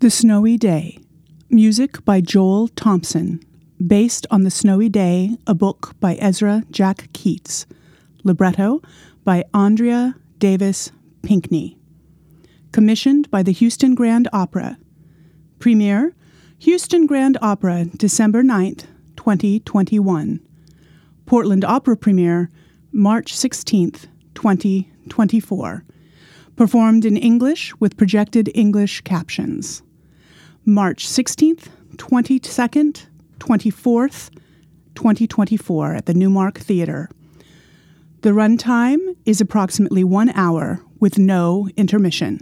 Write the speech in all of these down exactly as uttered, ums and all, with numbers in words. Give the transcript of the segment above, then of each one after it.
The Snowy Day. Music by Joel Thompson. Based on The Snowy Day, a book by Ezra Jack Keats. Libretto by Andrea Davis Pinkney. Commissioned by the Houston Grand Opera. Premiere, Houston Grand Opera, December ninth, twenty twenty-one. Portland Opera premiere, March sixteenth, twenty twenty-four. Performed in English with projected English captions. March sixteenth, twenty-second, twenty-fourth, twenty twenty-four at the Newmark Theatre. The runtime is approximately one hour with no intermission.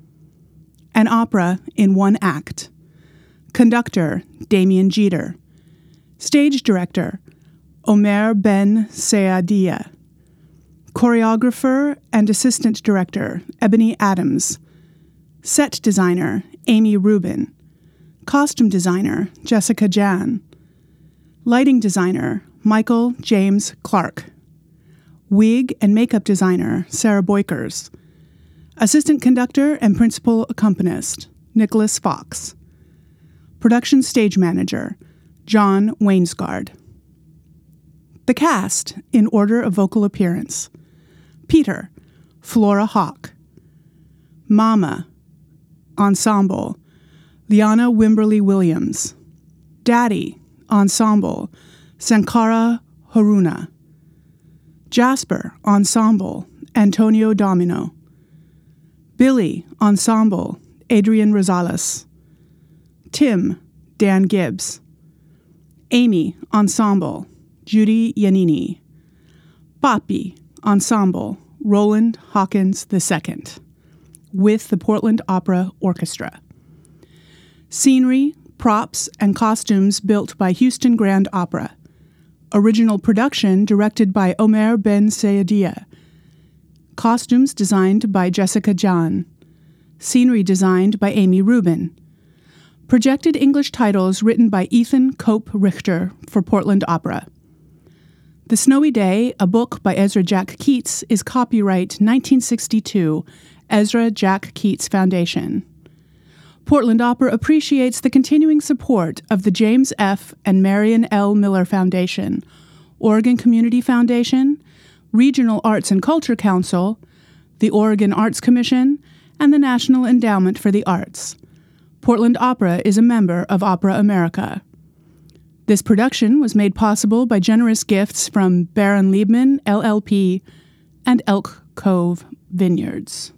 An opera in one act. Conductor, Damien Jeter. Stage director, Omer Ben Saadiyeh. Choreographer and assistant director, Ebony Adams. Set designer, Amy Rubin. Costume designer, Jessica Jan. Lighting designer, Michael James Clark. Wig and makeup designer, Sarah Boykers. Assistant conductor and principal accompanist, Nicholas Fox. Production stage manager, John Wainsgard. The cast, in order of vocal appearance. Peter, Flora Hawk. Mama, ensemble, Liana Wimberly Williams. Daddy, ensemble, Sankara Haruna. Jasper, ensemble, Antonio Domino. Billy, ensemble, Adrian Rosales. Tim, Dan Gibbs. Amy, ensemble, Judy Yanini. Papi, ensemble, Roland Hawkins the Second, with the Portland Opera Orchestra. Scenery, props, and costumes built by Houston Grand Opera. Original production directed by Omer Ben Saadiyeh. Costumes designed by Jessica Jan. Scenery designed by Amy Rubin. Projected English titles written by Ethan Cope Richter for Portland Opera. The Snowy Day, a book by Ezra Jack Keats, is copyright nineteen sixty-two, Ezra Jack Keats Foundation. Portland Opera appreciates the continuing support of the James F. and Marion L. Miller Foundation, Oregon Community Foundation, Regional Arts and Culture Council, the Oregon Arts Commission, and the National Endowment for the Arts. Portland Opera is a member of Opera America. This production was made possible by generous gifts from Baron Liebman, L L P, and Elk Cove Vineyards.